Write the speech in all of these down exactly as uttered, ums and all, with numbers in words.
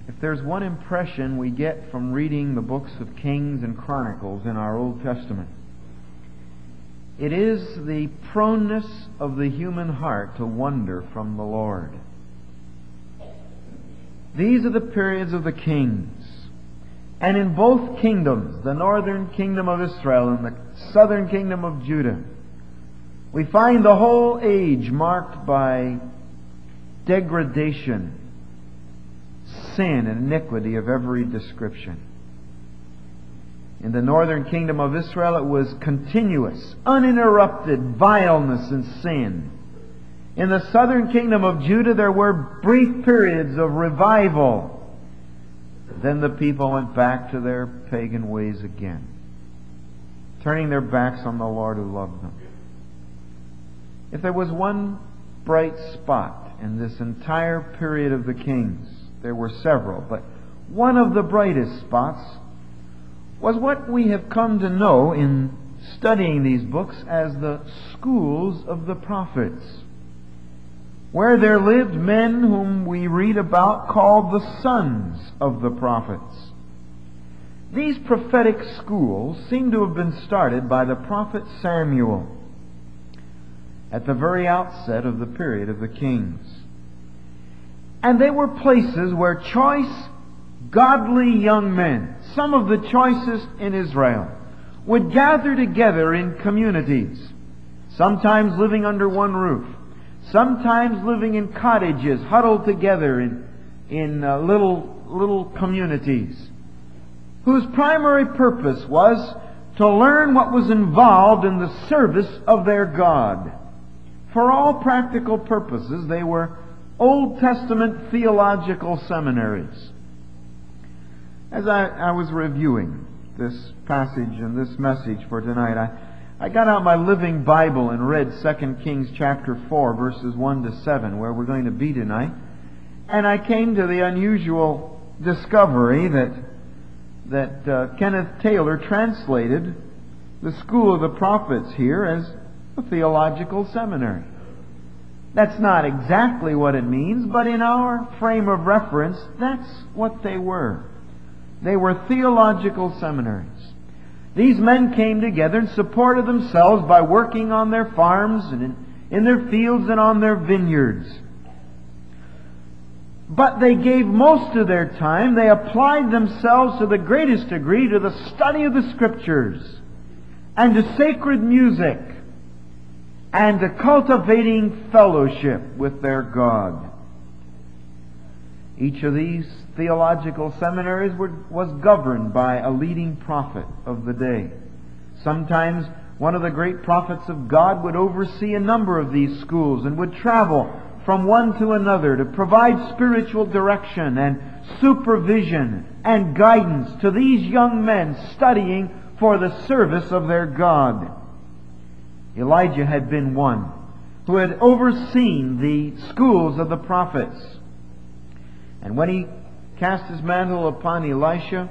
If there's one impression we get from reading the books of Kings and Chronicles in our Old Testament, it is the proneness of the human heart to wander from the Lord. These are the periods of the kings. And in both kingdoms, the northern kingdom of Israel and the southern kingdom of Judah, we find the whole age marked by degradation, sin, and iniquity of every description. In the northern kingdom of Israel, it was continuous, uninterrupted vileness and sin. In the southern kingdom of Judah, there were brief periods of revival. Then the people went back to their pagan ways again, turning their backs on the Lord who loved them. If there was one bright spot in this entire period of the kings, there were several, but one of the brightest spots was what we have come to know in studying these books as the schools of the prophets, where there lived men whom we read about called the sons of the prophets. These prophetic schools seem to have been started by the prophet Samuel at the very outset of the period of the kings. And they were places where choice, godly young men, some of the choicest in Israel, would gather together in communities, sometimes living under one roof, sometimes living in cottages, huddled together in, in uh, little, little communities, whose primary purpose was to learn what was involved in the service of their God. For all practical purposes, they were Old Testament theological seminaries. As I, I was reviewing this passage and this message for tonight, I I got out my Living Bible and read Second Kings chapter four, verses one to seven, where we're going to be tonight. And I came to the unusual discovery that that uh, Kenneth Taylor translated the School of the Prophets here as a theological seminary. That's not exactly what it means, but in our frame of reference, that's what they were. They were theological seminaries. These men came together and supported themselves by working on their farms and in, in their fields and on their vineyards. But they gave most of their time, they applied themselves to the greatest degree to the study of the Scriptures and to sacred music and to cultivating fellowship with their God. Each of these theological seminaries were, was governed by a leading prophet of the day. Sometimes one of the great prophets of God would oversee a number of these schools and would travel from one to another to provide spiritual direction and supervision and guidance to these young men studying for the service of their God. Elijah had been one who had overseen the schools of the prophets. And when he cast his mantle upon Elisha,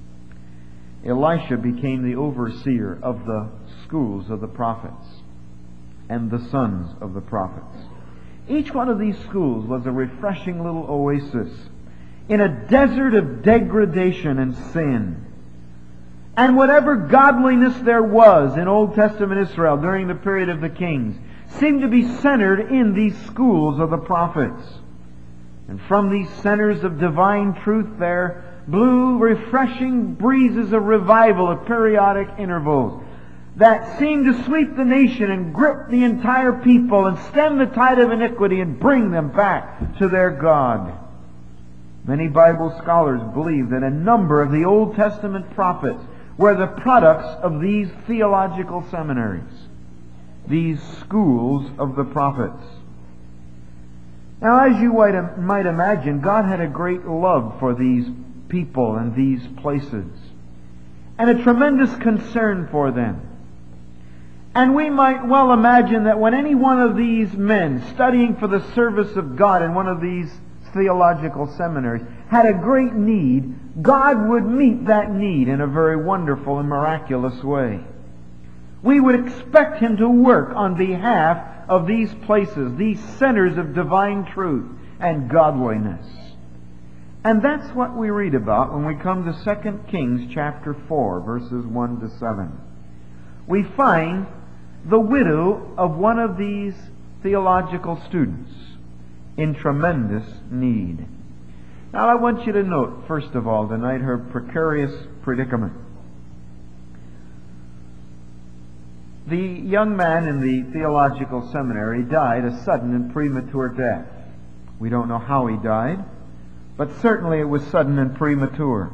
Elisha became the overseer of the schools of the prophets and the sons of the prophets. Each one of these schools was a refreshing little oasis in a desert of degradation and sin. And whatever godliness there was in Old Testament Israel during the period of the kings seemed to be centered in these schools of the prophets. And from these centers of divine truth there blew refreshing breezes of revival at periodic intervals that seemed to sweep the nation and grip the entire people and stem the tide of iniquity and bring them back to their God. Many Bible scholars believe that a number of the Old Testament prophets were the products of these theological seminaries, these schools of the prophets. Now, as you might imagine, God had a great love for these people and these places, and a tremendous concern for them. And we might well imagine that when any one of these men studying for the service of God in one of these theological seminaries had a great need, God would meet that need in a very wonderful and miraculous way. We would expect Him to work on behalf of these places, these centers of divine truth and godliness. And that's what we read about when we come to Second Kings chapter four, verses one to seven. We find the widow of one of these theological students in tremendous need. Now I want you to note, first of all, tonight, her precarious predicament. The young man in the theological seminary died a sudden and premature death. We don't know how he died, but certainly it was sudden and premature.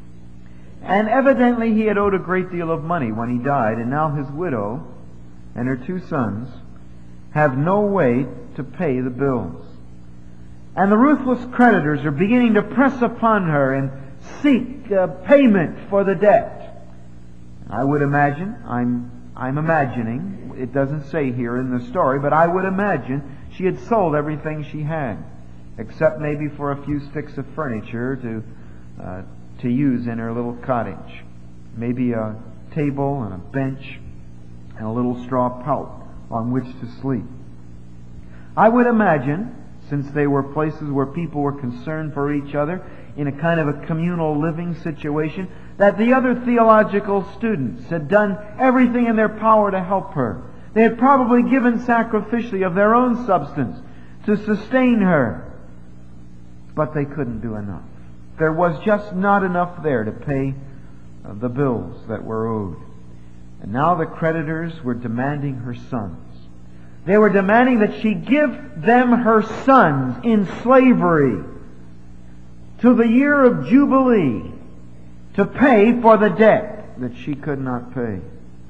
And evidently he had owed a great deal of money when he died, and now his widow and her two sons have no way to pay the bills. And the ruthless creditors are beginning to press upon her and seek uh, payment for the debt. I would imagine, I'm, I'm imagining, it doesn't say here in the story, but I would imagine she had sold everything she had, except maybe for a few sticks of furniture to, uh, to use in her little cottage. Maybe a table and a bench and a little straw pallet on which to sleep. I would imagine, since they were places where people were concerned for each other in a kind of a communal living situation, that the other theological students had done everything in their power to help her. They had probably given sacrificially of their own substance to sustain her. But they couldn't do enough. There was just not enough there to pay uh, the bills that were owed. And now the creditors were demanding her sons. They were demanding that she give them her sons in slavery to the year of Jubilee to pay for the debt that she could not pay.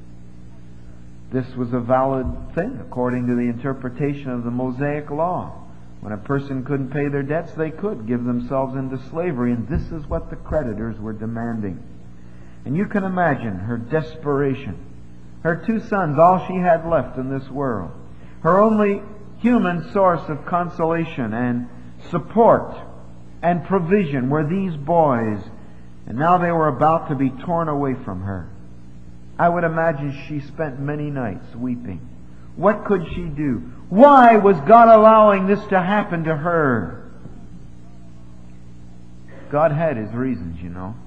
This was a valid thing according to the interpretation of the Mosaic Law. When a person couldn't pay their debts, they could give themselves into slavery, and this is what the creditors were demanding. And you can imagine her desperation. Her two sons, all she had left in this world. Her only human source of consolation and support and provision were these boys, and now they were about to be torn away from her. I would imagine she spent many nights weeping. What could she do? Why was God allowing this to happen to her? God had His reasons, you know.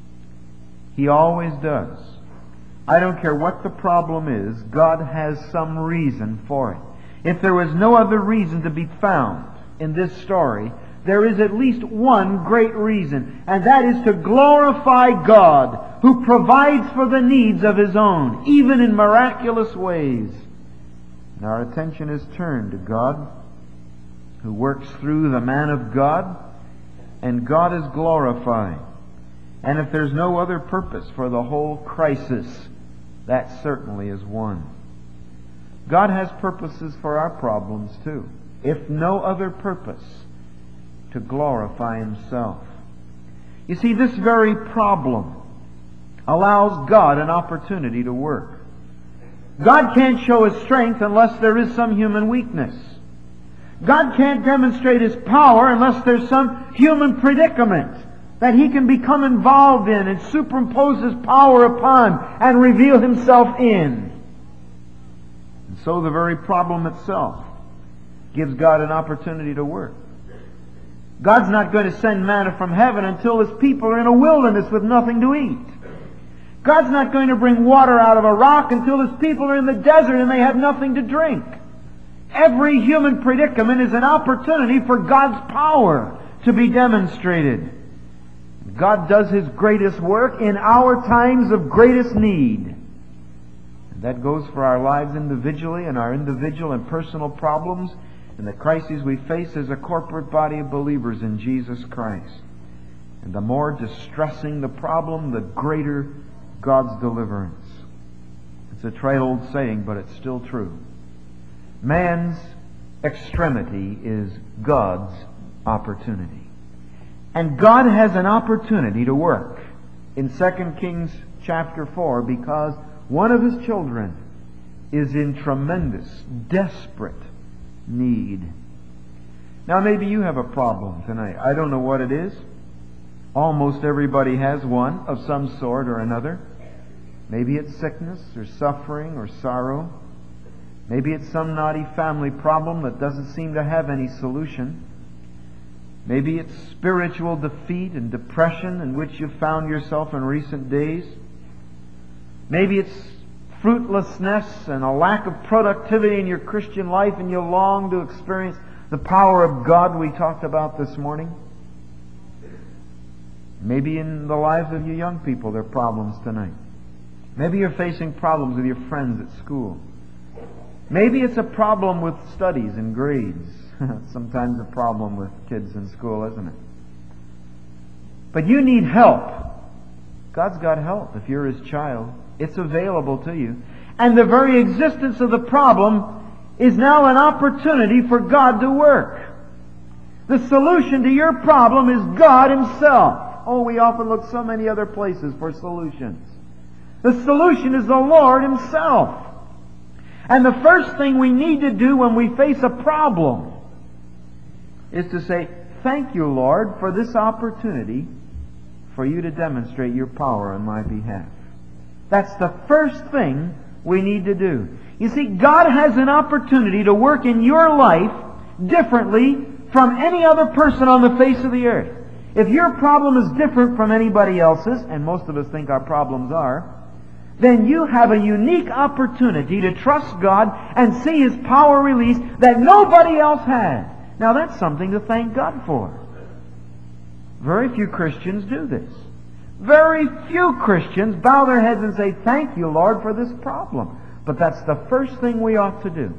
He always does. I don't care what the problem is, God has some reason for it. If there was no other reason to be found in this story, there is at least one great reason, and that is to glorify God, who provides for the needs of His own, even in miraculous ways. And our attention is turned to God, who works through the man of God, and God is glorified. And if there's no other purpose for the whole crisis, that certainly is one. God has purposes for our problems too, if no other purpose, to glorify Himself. You see, this very problem allows God an opportunity to work. God can't show His strength unless there is some human weakness. God can't demonstrate His power unless there's some human predicament that He can become involved in and superimpose His power upon and reveal Himself in. And so the very problem itself gives God an opportunity to work. God's not going to send manna from heaven until His people are in a wilderness with nothing to eat. God's not going to bring water out of a rock until His people are in the desert and they have nothing to drink. Every human predicament is an opportunity for God's power to be demonstrated. God does His greatest work in our times of greatest need. And that goes for our lives individually and our individual and personal problems and the crises we face as a corporate body of believers in Jesus Christ. And the more distressing the problem, the greater God's deliverance. It's a trite old saying, but it's still true. Man's extremity is God's opportunity. And God has an opportunity to work in Second Kings chapter four because one of His children is in tremendous, desperate need. Now maybe you have a problem tonight. I don't know what it is. Almost everybody has one of some sort or another. Maybe it's sickness or suffering or sorrow. Maybe it's some knotty family problem that doesn't seem to have any solution. Maybe it's spiritual defeat and depression in which you've found yourself in recent days. Maybe it's fruitlessness and a lack of productivity in your Christian life, and you long to experience the power of God we talked about this morning. Maybe in the lives of you young people there are problems tonight. Maybe you're facing problems with your friends at school. Maybe it's a problem with studies and grades. Sometimes a problem with kids in school, isn't it? But you need help. God's got help if you're His child. It's available to you. And the very existence of the problem is now an opportunity for God to work. The solution to your problem is God Himself. Oh, we often look so many other places for solutions. The solution is the Lord Himself. And the first thing we need to do when we face a problem is to say, "Thank you, Lord, for this opportunity for you to demonstrate your power on my behalf." That's the first thing we need to do. You see, God has an opportunity to work in your life differently from any other person on the face of the earth. If your problem is different from anybody else's, and most of us think our problems are, then you have a unique opportunity to trust God and see His power released that nobody else has. Now that's something to thank God for. Very few Christians do this. Very few Christians bow their heads and say, "Thank you, Lord, for this problem." But that's the first thing we ought to do,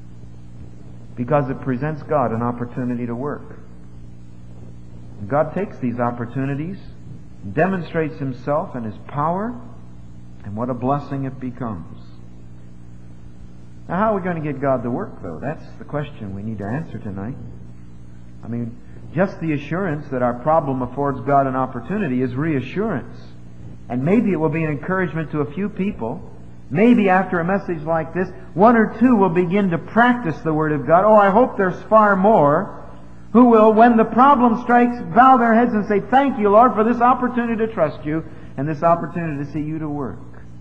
because it presents God an opportunity to work. God takes these opportunities, demonstrates Himself and His power, and what a blessing it becomes. Now, how are we going to get God to work, though? That's the question we need to answer tonight. I mean, just the assurance that our problem affords God an opportunity is reassurance. And maybe it will be an encouragement to a few people. Maybe after a message like this, one or two will begin to practice the Word of God. Oh, I hope there's far more who will, when the problem strikes, bow their heads and say, "Thank you, Lord, for this opportunity to trust you and this opportunity to see you to work."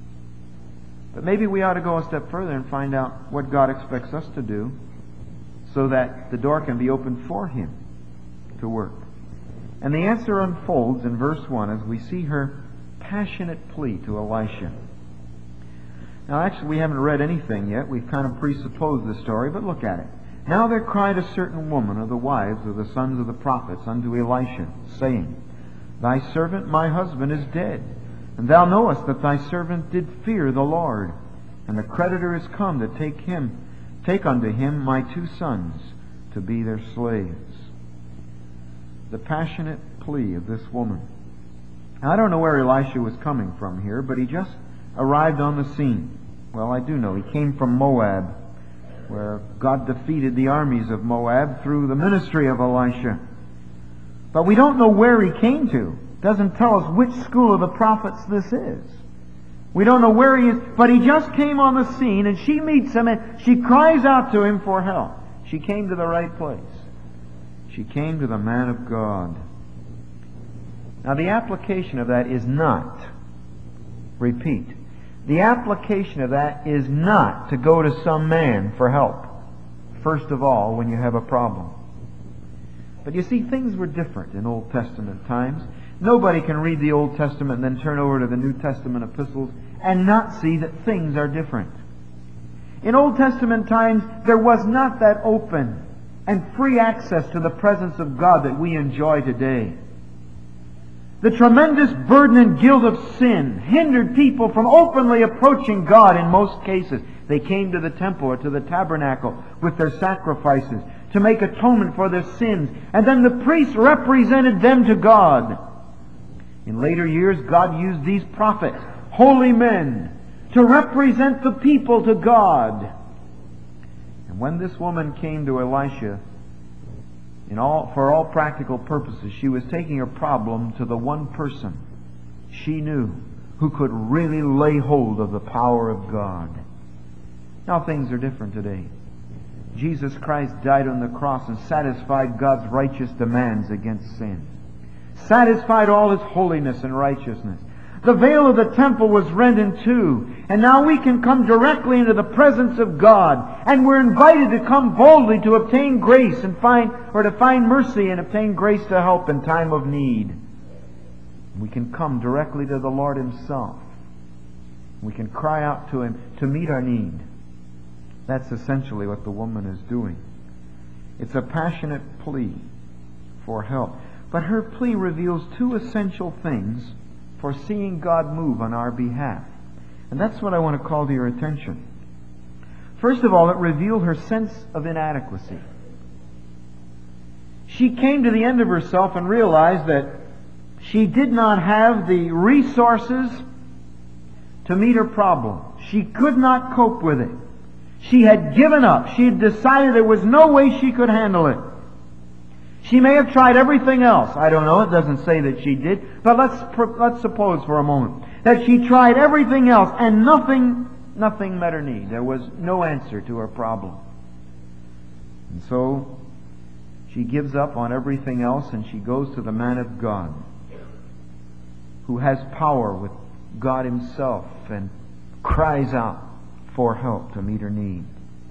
But maybe we ought to go a step further and find out what God expects us to do so that the door can be opened for Him to work. And the answer unfolds in verse one as we see her passionate plea to Elisha. Now, actually, we haven't read anything yet. We've kind of presupposed the story, but look at it. "Now there cried a certain woman of the wives of the sons of the prophets unto Elisha, saying, Thy servant my husband is dead, and thou knowest that thy servant did fear the Lord, and the creditor is come to take him, take unto him my two sons to be their slaves." The passionate plea of this woman. Now, I don't know where Elisha was coming from here, but he just arrived on the scene. Well, I do know. He came from Moab, where God defeated the armies of Moab through the ministry of Elisha. But we don't know where he came to. It doesn't tell us which school of the prophets this is. We don't know where he is, but he just came on the scene, and she meets him, and she cries out to him for help. She came to the right place. She came to the man of God. Now, the application of that is not, repeat, the application of that is not to go to some man for help, first of all, when you have a problem. But you see, things were different in Old Testament times. Nobody can read the Old Testament and then turn over to the New Testament epistles and not see that things are different. In Old Testament times, there was not that open and free access to the presence of God that we enjoy today. The tremendous burden and guilt of sin hindered people from openly approaching God in most cases. They came to the temple or to the tabernacle with their sacrifices to make atonement for their sins, and then the priests represented them to God. In later years, God used these prophets, holy men, to represent the people to God. And when this woman came to Elisha, in all, for all practical purposes, she was taking her problem to the one person she knew who could really lay hold of the power of God. Now things are different today. Jesus Christ died on the cross and satisfied God's righteous demands against sin. Satisfied all His holiness and righteousness. The veil of the temple was rent in two. And now we can come directly into the presence of God. And we're invited to come boldly to obtain grace and find, or to find mercy and obtain grace to help in time of need. We can come directly to the Lord Himself. We can cry out to Him to meet our need. That's essentially what the woman is doing. It's a passionate plea for help. But her plea reveals two essential things for seeing God move on our behalf. And that's what I want to call to your attention. First of all, it revealed her sense of inadequacy. She came to the end of herself and realized that she did not have the resources to meet her problem. She could not cope with it. She had given up. She had decided there was no way she could handle it. She may have tried everything else. I don't know. It doesn't say that she did. But let's let's suppose for a moment that she tried everything else and nothing nothing met her need. There was no answer to her problem. And so she gives up on everything else and she goes to the man of God, who has power with God Himself, and cries out for help to meet her need.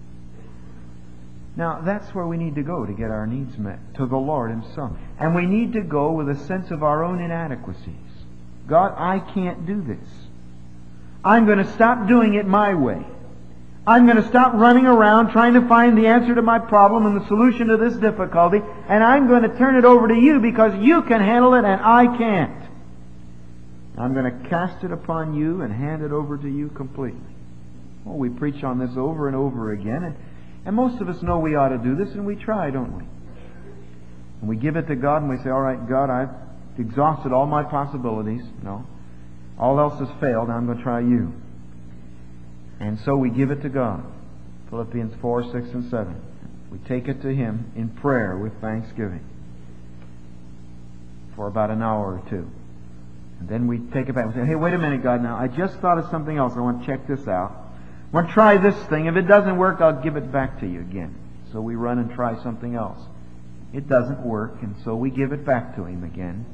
Now, that's where we need to go to get our needs met, to the Lord Himself. And we need to go with a sense of our own inadequacies. God, I can't do this. I'm going to stop doing it my way. I'm going to stop running around trying to find the answer to my problem and the solution to this difficulty, and I'm going to turn it over to You because You can handle it and I can't. I'm going to cast it upon You and hand it over to You completely. Well, we preach on this over and over again, and And most of us know we ought to do this, and we try, don't we? And we give it to God, and we say, all right, God, I've exhausted all my possibilities. No. All else has failed. Now I'm going to try You. And so we give it to God. Philippians four, six, and seven. We take it to Him in prayer with thanksgiving for about an hour or two. And then we take it back and say, hey, wait a minute, God, now, I just thought of something else. I want to check this out. I want to try this thing. If it doesn't work, I'll give it back to You again. So we run and try something else. It doesn't work, and so we give it back to Him again.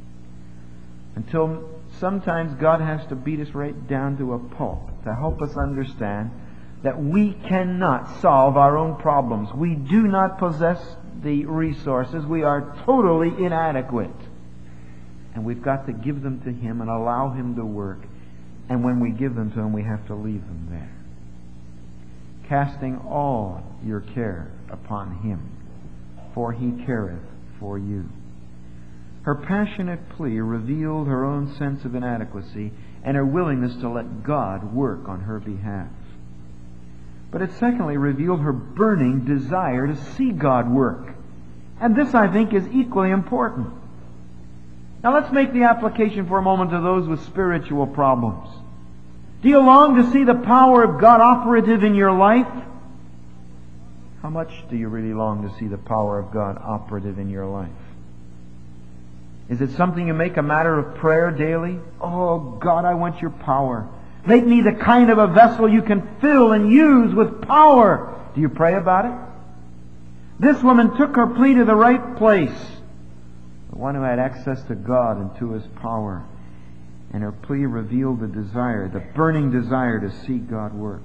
Until sometimes God has to beat us right down to a pulp to help us understand that we cannot solve our own problems. We do not possess the resources. We are totally inadequate. And we've got to give them to Him and allow Him to work. And when we give them to Him, we have to leave them there. Casting all your care upon Him, for He careth for you. Her passionate plea revealed her own sense of inadequacy and her willingness to let God work on her behalf. But it secondly revealed her burning desire to see God work. And this, I think, is equally important. Now let's make the application for a moment to those with spiritual problems. Do you long to see the power of God operative in your life? How much do you really long to see the power of God operative in your life? Is it something you make a matter of prayer daily? Oh, God, I want Your power. Make me the kind of a vessel You can fill and use with power. Do you pray about it? This woman took her plea to the right place. The one who had access to God and to His power. And her plea revealed the desire, the burning desire to see God work.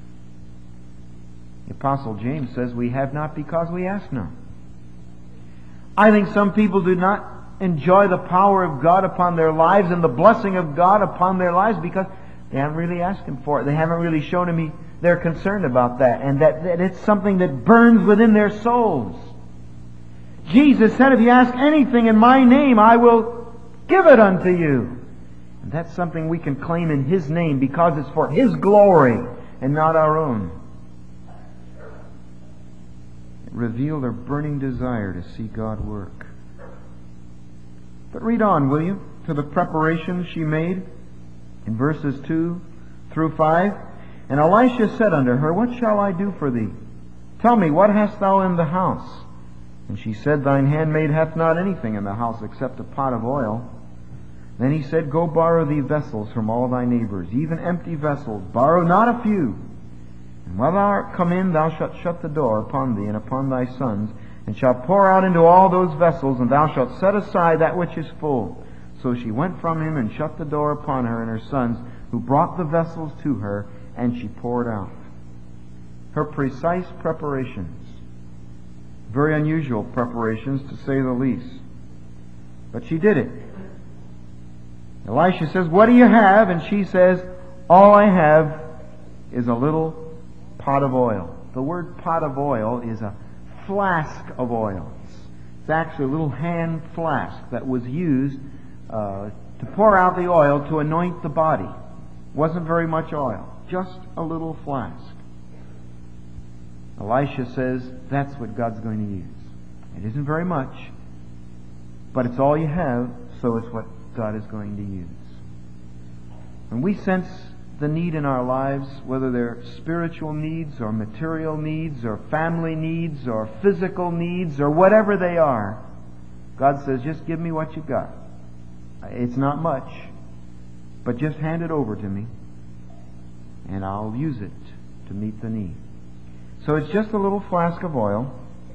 The Apostle James says, we have not because we ask not. I think some people do not enjoy the power of God upon their lives and the blessing of God upon their lives because they haven't really asked Him for it. They haven't really shown Him they're concerned about that, and that, that it's something that burns within their souls. Jesus said, if you ask anything in My name, I will give it unto you. And that's something we can claim in His name because it's for His glory and not our own. It revealed her burning desire to see God work. But read on, will you, to the preparation she made in verses two through five. And Elisha said unto her, what shall I do for thee? Tell me, what hast thou in the house? And she said, thine handmaid hath not anything in the house except a pot of oil. Then he said, go borrow thee vessels from all thy neighbors, even empty vessels. Borrow not a few. And when thou art come in, thou shalt shut the door upon thee and upon thy sons, and shalt pour out into all those vessels, and thou shalt set aside that which is full. So she went from him and shut the door upon her and her sons, who brought the vessels to her, and she poured out. Her precise preparations, very unusual preparations to say the least, but she did it. Elisha says, "What do you have?" And she says, "All I have is a little pot of oil." The word pot of oil is a flask of oil. It's actually a little hand flask that was used uh, to pour out the oil to anoint the body. It wasn't very much oil, just a little flask. Elisha says that's what God's going to use. It isn't very much, but it's all you have, so it's what God is going to use. When we sense the need in our lives, whether they're spiritual needs or material needs or family needs or physical needs or whatever they are, God says, just give me what you've got. It's not much, but just hand it over to me and I'll use it to meet the need. So it's just a little flask of oil,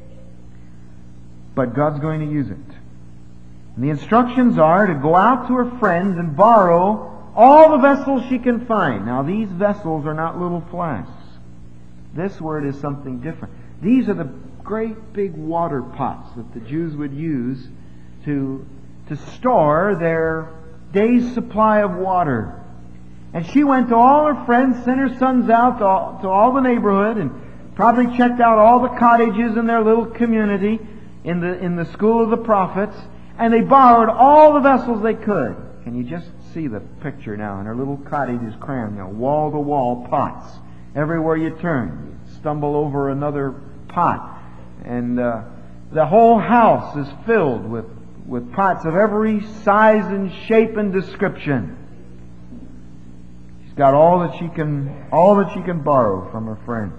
but God's going to use it. And the instructions are to go out to her friends and borrow all the vessels she can find. Now, these vessels are not little flasks. This word is something different. These are the great big water pots that the Jews would use to, to store their day's supply of water. And she went to all her friends, sent her sons out to all, to all the neighborhood, and probably checked out all the cottages in their little community in the, in the school of the prophets, and they borrowed all the vessels they could. Can you just see the picture now? And her little cottage is crammed, you know, wall-to-wall pots. Everywhere you turn, you stumble over another pot. And uh, the whole house is filled with, with pots of every size and shape and description. She's got all that she can, all that she can borrow from her friends.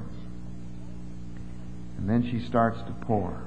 And then she starts to pour.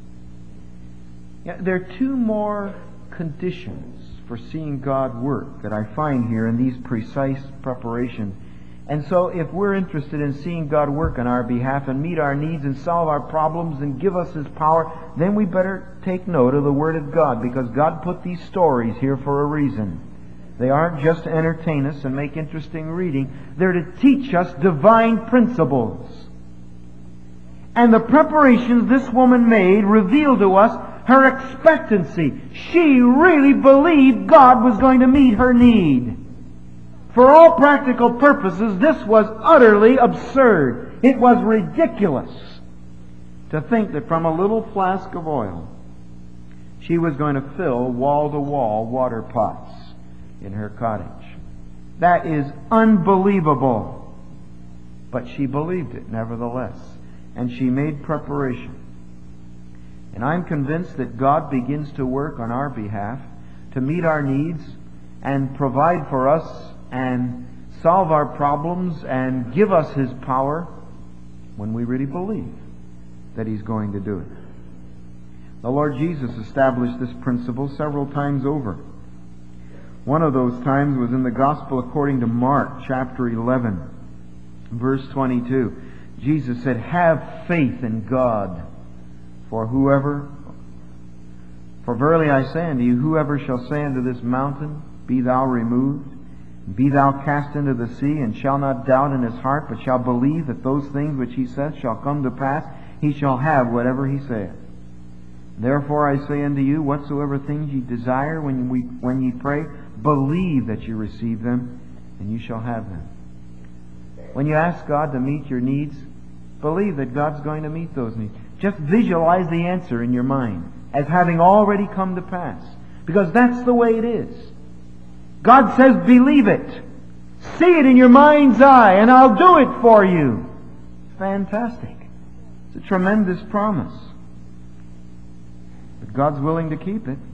Yeah, there are two more conditions for seeing God work that I find here in these precise preparations. And so if we're interested in seeing God work on our behalf and meet our needs and solve our problems and give us His power, then we better take note of the Word of God, because God put these stories here for a reason. They aren't just to entertain us and make interesting reading. They're to teach us divine principles. And the preparations this woman made reveal to us her expectancy. She really believed God was going to meet her need. For all practical purposes, this was utterly absurd. It was ridiculous to think that from a little flask of oil, she was going to fill wall-to-wall water pots in her cottage. That is unbelievable. But she believed it nevertheless. And she made preparation. And I'm convinced that God begins to work on our behalf to meet our needs and provide for us and solve our problems and give us His power when we really believe that He's going to do it. The Lord Jesus established this principle several times over. One of those times was in the Gospel according to Mark chapter eleven, verse twenty-two. Jesus said, "Have faith in God. For whoever, for verily I say unto you, whoever shall say unto this mountain, Be thou removed, be thou cast into the sea, and shall not doubt in his heart, but shall believe that those things which he saith shall come to pass, he shall have whatever he saith. Therefore I say unto you, whatsoever things ye desire when we when ye pray, believe that you receive them, and you shall have them." When you ask God to meet your needs, believe that God's going to meet those needs. Just visualize the answer in your mind as having already come to pass. Because that's the way it is. God says, believe it. See it in your mind's eye, and I'll do it for you. Fantastic. It's a tremendous promise. But God's willing to keep it.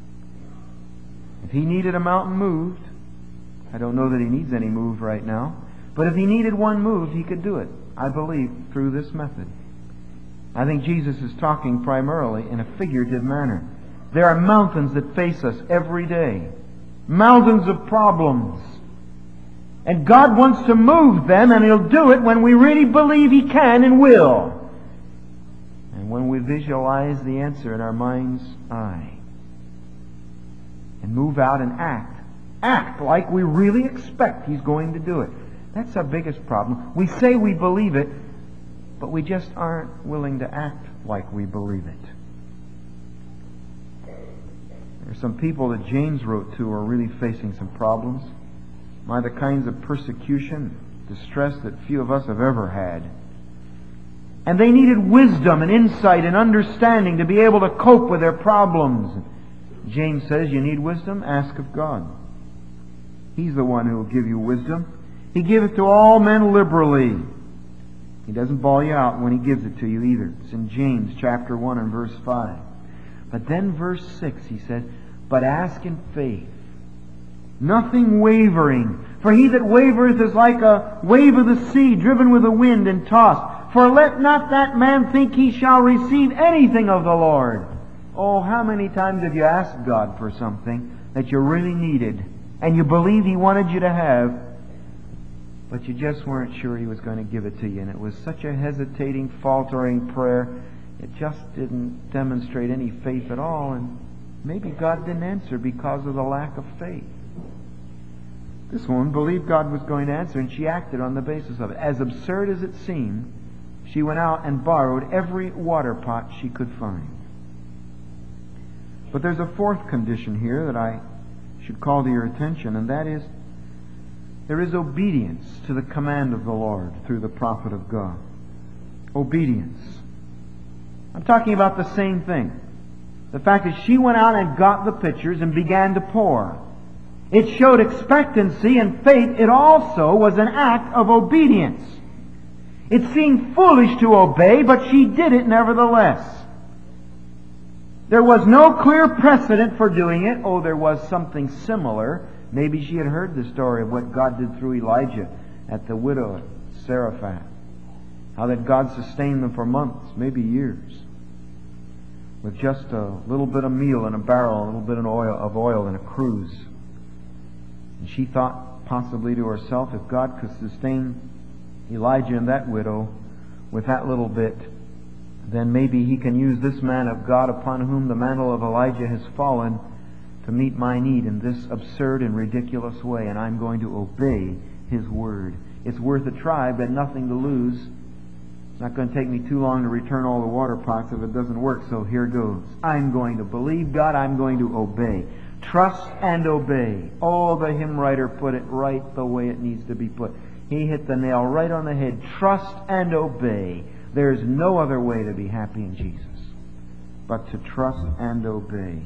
If He needed a mountain moved, I don't know that He needs any moved right now, but if He needed one moved, He could do it, I believe, through this method. I think Jesus is talking primarily in a figurative manner. There are mountains that face us every day. Mountains of problems. And God wants to move them, and He'll do it when we really believe He can and will. And when we visualize the answer in our mind's eye. and move out and act. Act like we really expect He's going to do it. That's our biggest problem. We say we believe it, but we just aren't willing to act like we believe it. There are some people that James wrote to who are really facing some problems. My, the kinds of persecution, distress that few of us have ever had. And they needed wisdom and insight and understanding to be able to cope with their problems. James says, you need wisdom? Ask of God. He's the one who will give you wisdom. He giveth to all men liberally. He doesn't bawl you out when He gives it to you either. It's in James chapter one and verse five. But then verse six, he says, but ask in faith, nothing wavering. For he that wavereth is like a wave of the sea, driven with the wind and tossed. For let not that man think he shall receive anything of the Lord. Oh, how many times have you asked God for something that you really needed, and you believed He wanted you to have, but you just weren't sure He was going to give it to you, and it was such a hesitating, faltering prayer, it just didn't demonstrate any faith at all, and maybe God didn't answer because of the lack of faith. This woman believed God was going to answer, and she acted on the basis of it. As absurd as it seemed, she went out and borrowed every water pot she could find. But there's a fourth condition here that I should call to your attention, and that is there is obedience to the command of the Lord through the prophet of God. Obedience. I'm talking about the same thing. The fact that she went out and got the pitchers and began to pour. It showed expectancy and faith. It also was an act of obedience. It seemed foolish to obey, but she did it nevertheless. There was no clear precedent for doing it. Oh, there was something similar. Maybe she had heard the story of what God did through Elijah at the widow at Zarephath. How that God sustained them for months, maybe years, with just a little bit of meal in a barrel, a little bit of oil, of oil in a cruse. And she thought possibly to herself, if God could sustain Elijah and that widow with that little bit, then maybe He can use this man of God upon whom the mantle of Elijah has fallen to meet my need in this absurd and ridiculous way, and I'm going to obey His word. It's worth a try, but nothing to lose. It's not going to take me too long to return all the water pots if it doesn't work, so here goes. I'm going to believe God, I'm going to obey. Trust and obey. Oh, the hymn writer put it right the way it needs to be put. He hit the nail right on the head. Trust and obey. There's no other way to be happy in Jesus but to trust and obey.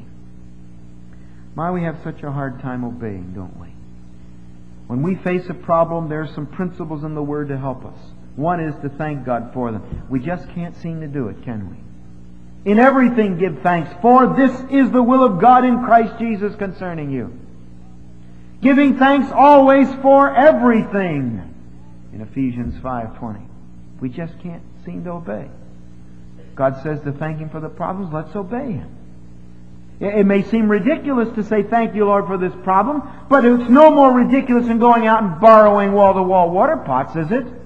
My, we have such a hard time obeying, don't we? When we face a problem, there are some principles in the Word to help us. One is to thank God for them. We just can't seem to do it, can we? In everything give thanks, for this is the will of God in Christ Jesus concerning you. Giving thanks always for everything. In Ephesians five twenty. We just can't seem to obey. God says to thank Him for the problems, let's obey Him. It may seem ridiculous to say, thank you, Lord, for this problem, but it's no more ridiculous than going out and borrowing wall-to-wall water pots, is it?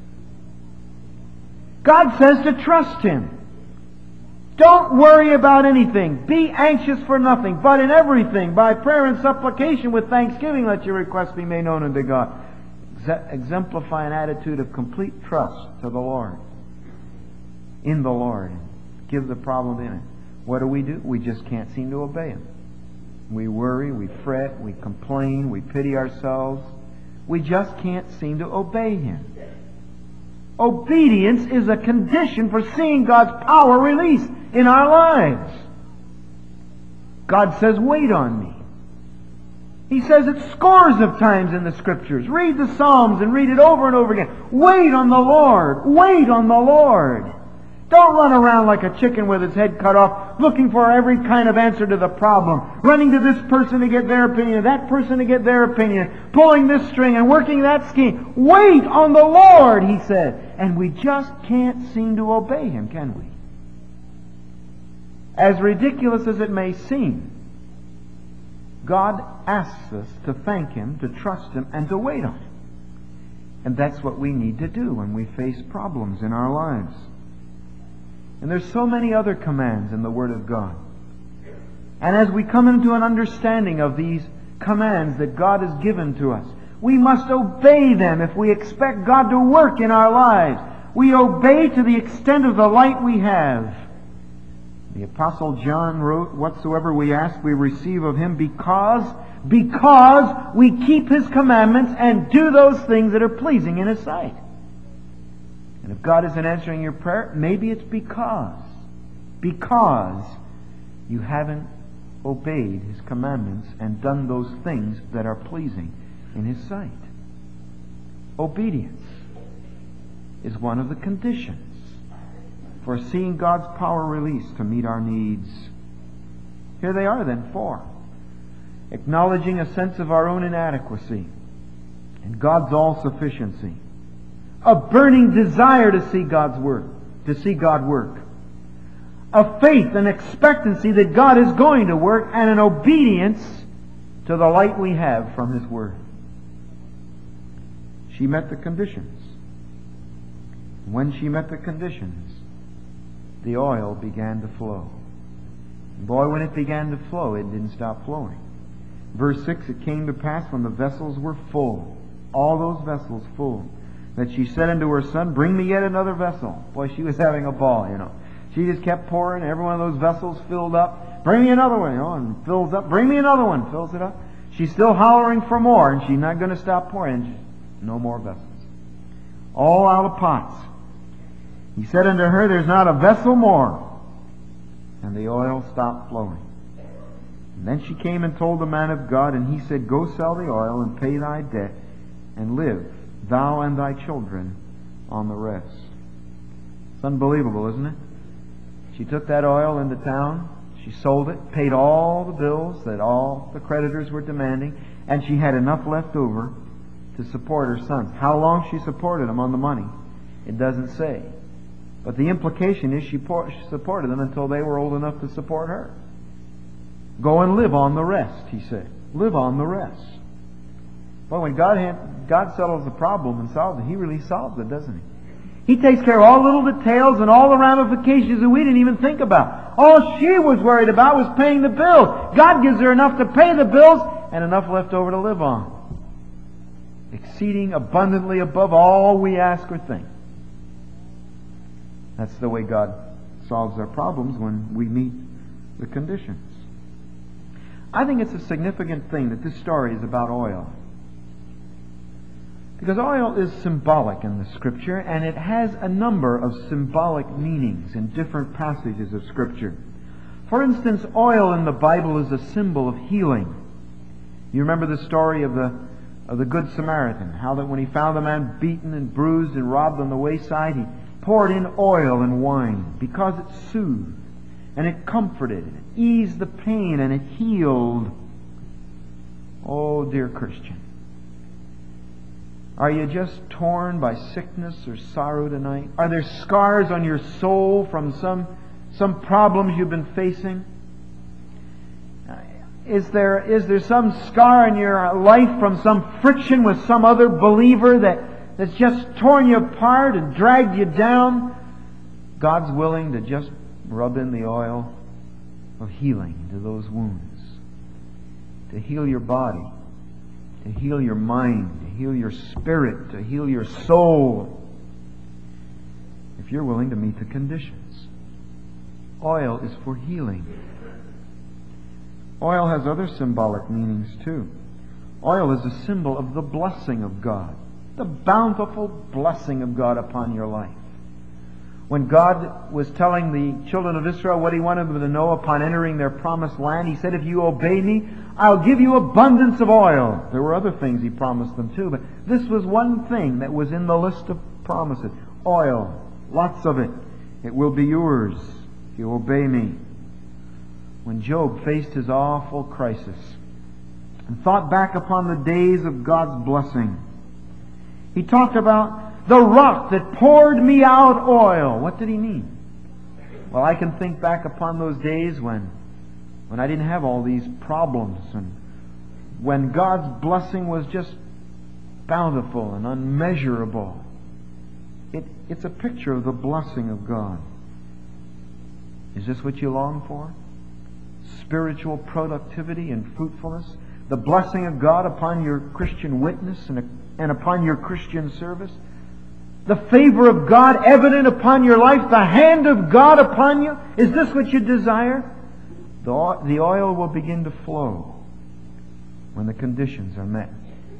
God says to trust Him. Don't worry about anything. Be anxious for nothing, but in everything, by prayer and supplication with thanksgiving, let your requests be made known unto God. Exemplify an attitude of complete trust to the Lord. In the Lord. Give the problem in it. What do we do? We just can't seem to obey Him. We worry, we fret, we complain, we pity ourselves. We just can't seem to obey Him. Obedience is a condition for seeing God's power released in our lives. God says, wait on me. He says it scores of times in the Scriptures. Read the Psalms and read it over and over again. Wait on the Lord. Wait on the Lord. Don't run around like a chicken with its head cut off, looking for every kind of answer to the problem. Running to this person to get their opinion, that person to get their opinion, pulling this string and working that scheme. Wait on the Lord, He said. And we just can't seem to obey Him, can we? As ridiculous as it may seem, God asks us to thank Him, to trust Him, and to wait on Him. And that's what we need to do when we face problems in our lives. And there's so many other commands in the Word of God. And as we come into an understanding of these commands that God has given to us, we must obey them if we expect God to work in our lives. We obey to the extent of the light we have. The Apostle John wrote, "Whatsoever we ask, we receive of Him because, because we keep His commandments and do those things that are pleasing in His sight." And if God isn't answering your prayer, maybe it's because, because you haven't obeyed His commandments and done those things that are pleasing in His sight. Obedience is one of the conditions for seeing God's power released to meet our needs. Here they are then, four. Acknowledging a sense of our own inadequacy and God's all-sufficiency. A burning desire to see God's work, to see God work. A faith and expectancy that God is going to work, and an obedience to the light we have from His Word. She met the conditions. When she met the conditions, the oil began to flow. And boy, when it began to flow, it didn't stop flowing. Verse six, "It came to pass when the vessels were full," all those vessels full, "that she said unto her son, Bring me yet another vessel." Boy, she was having a ball, you know. She just kept pouring. Every one of those vessels filled up. "Bring me another one," you know, and fills up. "Bring me another one," fills it up. She's still hollering for more, and she's not going to stop pouring. No more vessels. All out of pots. He said unto her, "There's not a vessel more." And the oil stopped flowing. And then she came and told the man of God, and he said, "Go sell the oil and pay thy debt, and live, thou and thy children, on the rest." It's unbelievable, isn't it? She took that oil into town, she sold it, paid all the bills that all the creditors were demanding, and she had enough left over to support her sons. How long she supported them on the money, it doesn't say. But the implication is she supported them until they were old enough to support her. Go and live on the rest, he said. Live on the rest. Well, when God had, God settles the problem and solves it, He really solves it, doesn't He? He takes care of all the little details and all the ramifications that we didn't even think about. All she was worried about was paying the bills. God gives her enough to pay the bills and enough left over to live on. Exceeding abundantly above all we ask or think. That's the way God solves our problems, when we meet the conditions. I think it's a significant thing that this story is about oil. Because oil is symbolic in the Scripture, and it has a number of symbolic meanings in different passages of Scripture. For instance, oil in the Bible is a symbol of healing. You remember the story of the of the Good Samaritan, how that when he found the man beaten and bruised and robbed on the wayside, he poured in oil and wine because it soothed and it comforted and it eased the pain and it healed. Oh, dear Christian, are you just torn by sickness or sorrow tonight? Are there scars on your soul from some some problems you've been facing? Is there is there some scar in your life from some friction with some other believer that, that's just torn you apart and dragged you down? God's willing to just rub in the oil of healing into those wounds, to heal your body, to heal your mind, to heal your spirit, to heal your soul, if you're willing to meet the conditions. Oil is for healing. Oil has other symbolic meanings too. Oil is a symbol of the blessing of God, the bountiful blessing of God upon your life. When God was telling the children of Israel what He wanted them to know upon entering their promised land, He said, "If you obey me, I'll give you abundance of oil." There were other things He promised them too, but this was one thing that was in the list of promises. Oil, lots of it. It will be yours if you obey me. When Job faced his awful crisis and thought back upon the days of God's blessing, he talked about the rock that poured me out oil. What did he mean? Well, I can think back upon those days when, when I didn't have all these problems, and when God's blessing was just bountiful and unmeasurable. It, it's a picture of the blessing of God. Is this what you long for? spiritual productivity and fruitfulness, the blessing of God upon your Christian witness and, and upon your Christian service, the favor of God evident upon your life, the hand of God upon you. Is this what you desire? The oil, the oil will begin to flow when the conditions are met.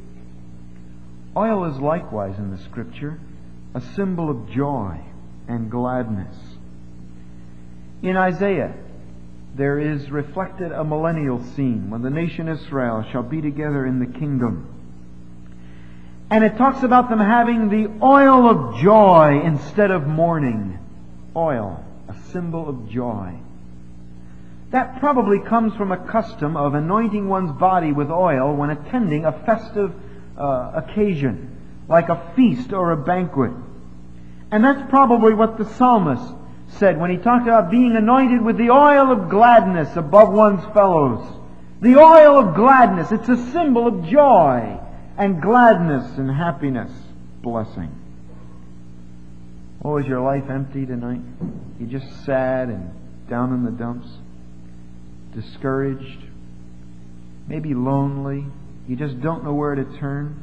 Oil is likewise in the Scripture a symbol of joy and gladness. In Isaiah, there is reflected a millennial scene when the nation Israel shall be together in the kingdom. And it talks about them having the oil of joy instead of mourning. Oil, a symbol of joy. That probably comes from a custom of anointing one's body with oil when attending a festive uh, occasion, like a feast or a banquet. And that's probably what the psalmist said when he talked about being anointed with the oil of gladness above one's fellows. The oil of gladness, it's a symbol of joy and gladness and happiness, blessing. Oh, is your life empty tonight? You're just sad and down in the dumps, discouraged, maybe lonely. You just don't know where to turn.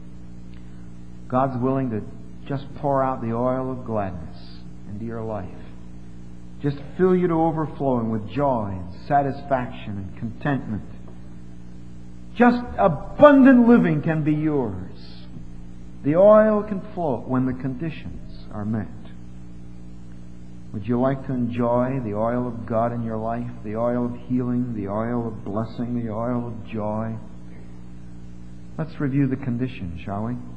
God's willing to just pour out the oil of gladness into your life. Just fill you to overflowing with joy and satisfaction and contentment. Just abundant living can be yours. The oil can flow when the conditions are met. Would you like to enjoy the oil of God in your life? The oil of healing, the oil of blessing, the oil of joy? Let's review the conditions, shall we?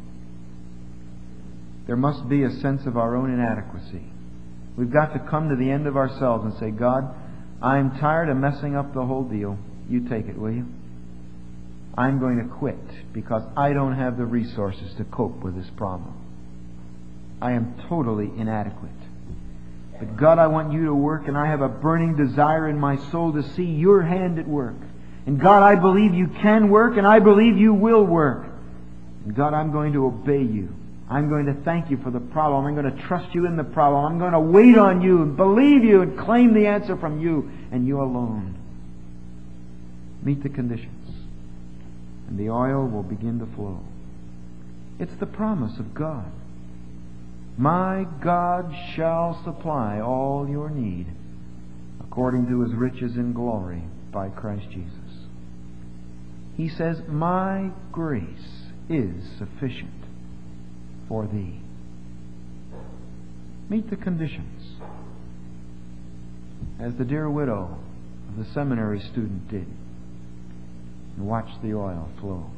There must be a sense of our own inadequacy. We've got to come to the end of ourselves and say, God, I'm tired of messing up the whole deal. You take it, will you? I'm going to quit because I don't have the resources to cope with this problem. I am totally inadequate. But God, I want you to work, and I have a burning desire in my soul to see your hand at work. And God, I believe you can work, and I believe you will work. And God, I'm going to obey you. I'm going to thank you for the problem. I'm going to trust you in the problem. I'm going to wait on you and believe you and claim the answer from you and you alone. Meet the conditions, and the oil will begin to flow. It's the promise of God. My God shall supply all your need according to His riches in glory by Christ Jesus. He says, my grace is sufficient for thee. Meet the conditions, as the dear widow of the seminary student did, and watch the oil flow.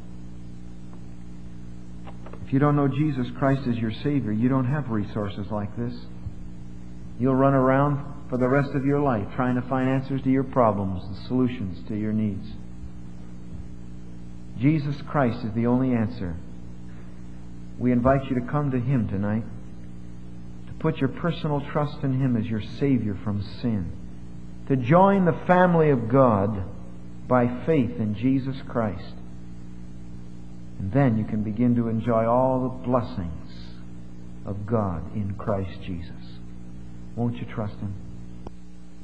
If you don't know Jesus Christ as your Savior, you don't have resources like this. You'll run around for the rest of your life trying to find answers to your problems and solutions to your needs. Jesus Christ is the only answer. We invite you to come to Him tonight, to put your personal trust in Him as your Savior from sin, to join the family of God by faith in Jesus Christ. And then you can begin to enjoy all the blessings of God in Christ Jesus. Won't you trust Him?